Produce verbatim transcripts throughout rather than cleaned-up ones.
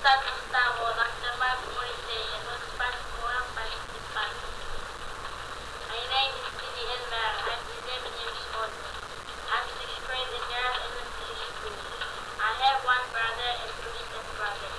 Susan Gustavo, Doctor Mark Morrissey, and was part of Moral Participants. My name is Cindy Elmer. I'm eleven years old. I'm sixth grade in Gerald Elementary School. I have one brother and two stepbrothers.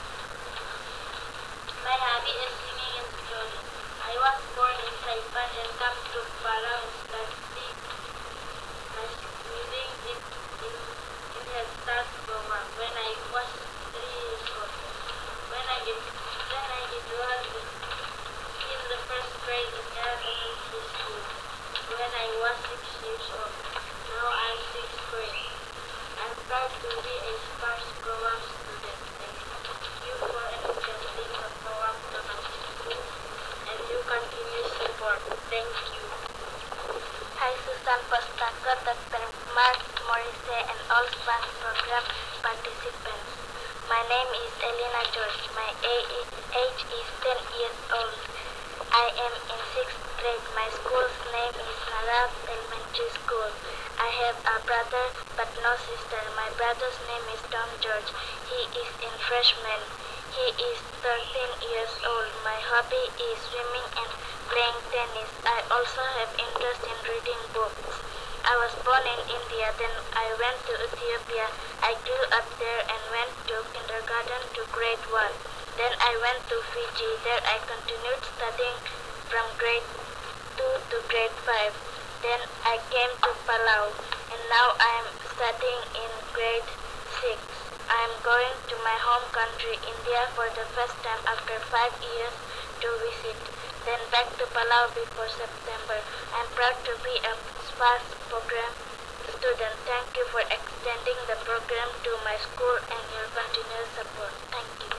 My hobby is singing and drawing. I was born in Saipan and come to Palau and studied my schooling in, in, in Head Start program when I was three years old. When I get when I enrolled in the first grade in Gerald Elementary School when I was six years old. Now I'm sixth grade. I'm proud to be a SPARS program student. Thank you for extending the program to my school and your continuous support. Thank you. Hi, Susan Postaker, Doctor Mark Morrissey, and all SPARS program participants. My name is Elena George. My age is ten years old. I am in sixth grade. My school's name is Narab Elementary School. I have a brother but no sister. My brother's name is Tom George. He is in freshman. He is thirteen years old. My hobby is swimming and playing tennis. I also have interest in reading books. I was born in India, then I went to Ethiopia. I grew up there and went to kindergarten to grade one. Then I went to Fiji. There I continued studying from grade two to grade five. Then I came to Palau, and now I am studying in grade six. I am going to my home country, India, for the first time after five years to visit. Then back to Palau before September. I am proud to be a SPARS program student. Thank you for extending the program to my school and your continuous support. Thank you.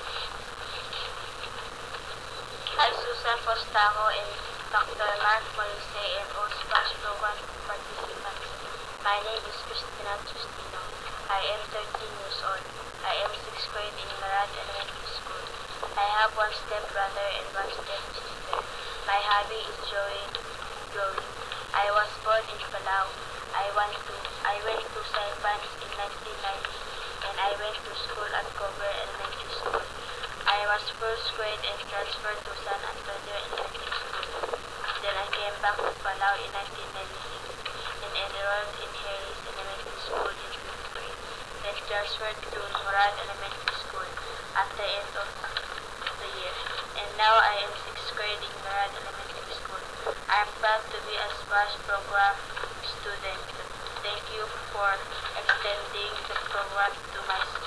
Hi, Susan Postaco and Doctor Mark Morrissey and all SPARS program participants. My name is Christina Trustino. I am thirteen years old. I am sixth grade in Marad Elementary School. I have one stepbrother and one stepsister. My hobby is drawing. drawing. I was born in Palau. I went to I went to Saipan in nineteen ninety and I went to school at Cover Elementary School. I was first grade and transferred to San Antonio Elementary School. Then I came back to Palau in nineteen ninety-six and enrolled in Harris Elementary School in fifth grade. Then transferred to Murad Elementary School at the end of the year. And now I am sixth grade in Murad Elementary School. I am proud to be a SPARS program student. Thank you for extending the program to my